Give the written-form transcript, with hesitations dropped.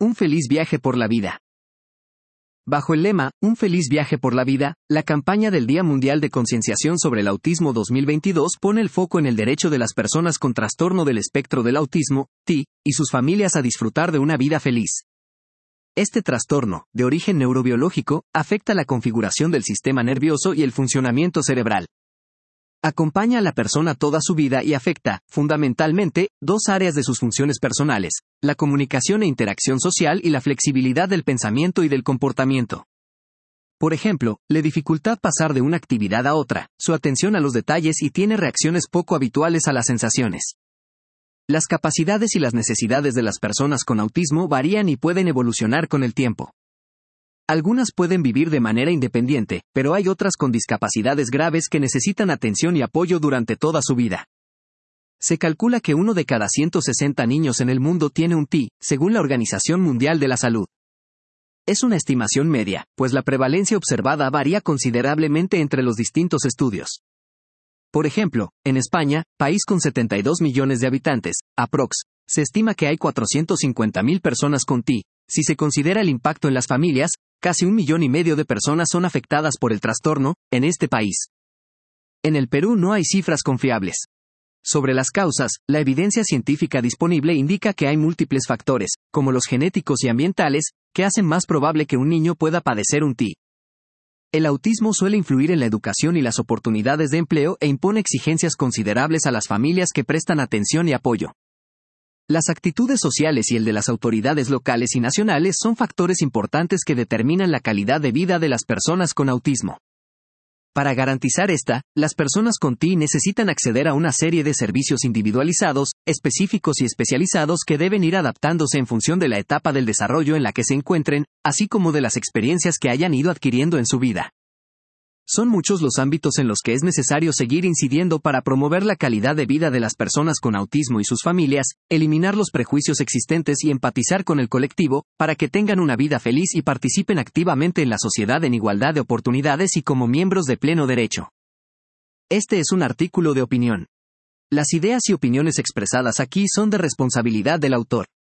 Un feliz viaje por la vida. Bajo el lema, Un feliz viaje por la vida, la campaña del Día Mundial de Concienciación sobre el Autismo 2022 pone el foco en el derecho de las personas con trastorno del espectro del autismo, TI, y sus familias a disfrutar de una vida feliz. Este trastorno, de origen neurobiológico, afecta la configuración del sistema nervioso y el funcionamiento cerebral. Acompaña a la persona toda su vida y afecta, fundamentalmente, dos áreas de sus funciones personales: la comunicación e interacción social y la flexibilidad del pensamiento y del comportamiento. Por ejemplo, le dificultad pasar de una actividad a otra, su atención a los detalles y tiene reacciones poco habituales a las sensaciones. Las capacidades y las necesidades de las personas con autismo varían y pueden evolucionar con el tiempo. Algunas pueden vivir de manera independiente, pero hay otras con discapacidades graves que necesitan atención y apoyo durante toda su vida. Se calcula que 1 de cada 160 niños en el mundo tiene un TI, según la Organización Mundial de la Salud. Es una estimación media, pues la prevalencia observada varía considerablemente entre los distintos estudios. Por ejemplo, en España, país con 72 millones de habitantes, aprox, se estima que hay 450.000 personas con TI. Si se considera el impacto en las familias, casi 1,5 millones de personas son afectadas por el trastorno, en este país. En el Perú no hay cifras confiables. Sobre las causas, la evidencia científica disponible indica que hay múltiples factores, como los genéticos y ambientales, que hacen más probable que un niño pueda padecer un TI. El autismo suele influir en la educación y las oportunidades de empleo e impone exigencias considerables a las familias que prestan atención y apoyo. Las actitudes sociales y el de las autoridades locales y nacionales son factores importantes que determinan la calidad de vida de las personas con autismo. Para garantizar las personas con TI necesitan acceder a una serie de servicios individualizados, específicos y especializados que deben ir adaptándose en función de la etapa del desarrollo en la que se encuentren, así como de las experiencias que hayan ido adquiriendo en su vida. Son muchos los ámbitos en los que es necesario seguir incidiendo para promover la calidad de vida de las personas con autismo y sus familias, eliminar los prejuicios existentes y empatizar con el colectivo, para que tengan una vida feliz y participen activamente en la sociedad en igualdad de oportunidades y como miembros de pleno derecho. Este es un artículo de opinión. Las ideas y opiniones expresadas aquí son de responsabilidad del autor.